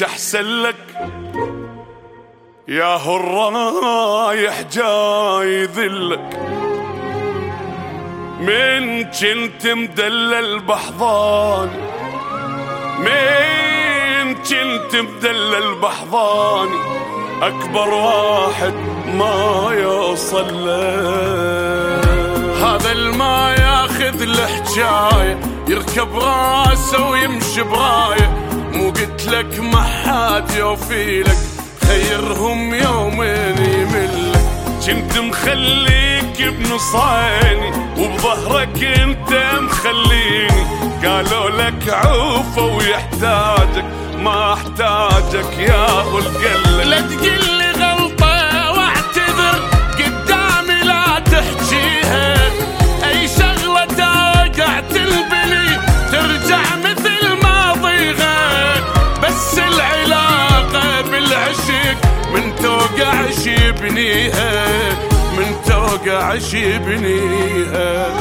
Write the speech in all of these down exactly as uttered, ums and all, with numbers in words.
احسن لك يا هو الرايح جاي ذلك، من كنت مدلل بحضاني، من كنت مدلل بحضاني، أكبر واحد ما يوصل له. هذا الما ياخذ الحجاية، يركب راسه ويمشي برايه، مو قلت لك ما حد يوفيلك، خيرهم يومين يملك. كنت مخليك بنصيني وبظهرك انت مخليني، قالوا لك عوفة ويحتاجك، ما احتاجك يا ابو القلة. لا تقلي غلطة واعتذر قدامي، لا تحجيها، اي شغلة توقع تلبني ترجع مثل ماضيها، بس العلاقة بالعشق من توقع شيبنيها، من توقع شيبنيها.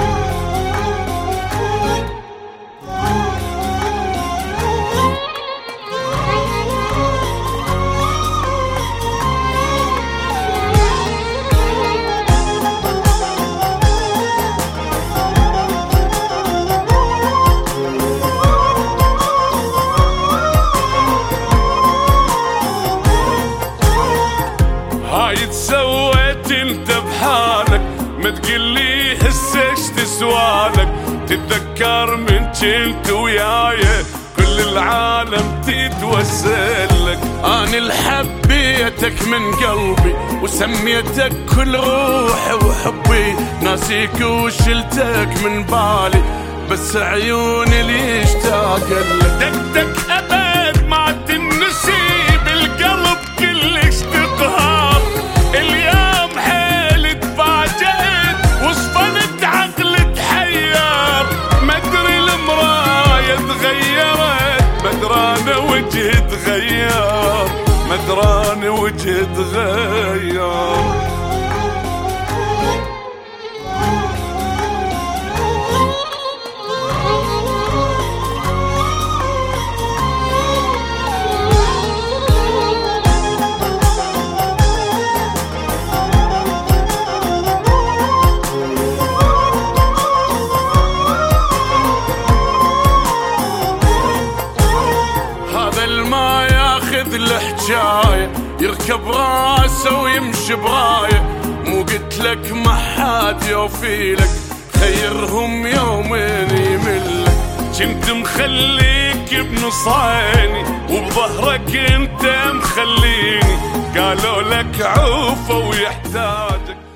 هاي تسويت انت بحالك، ما تقلي هسه ايش تسوالك، تتذكر من كنت وياي كل العالم تتوسلك. انا اللي حبيتك من قلبي وسميتك كل روحي وحبي، ناسيك وشلتك من بالي بس عيوني اللي اشتاق لك. دقتك ابد ما تنسي بالقلب كلش تقهر، اليوم حيل تفاجأت وصفنت عقل تحير، مدري المراية تغيرت، مدرانة وجهي تغير، مدرانة وجهي تغير. ما ياخذ الحجاية، يركب راسه ويمشي برايه، مو قلت لك ما حد يوفيلك، خيرهم يومين يملك. كنت مخليك بنصيني وبظهرك انت مخليني، قالوا لك عوفة ويحتاجك.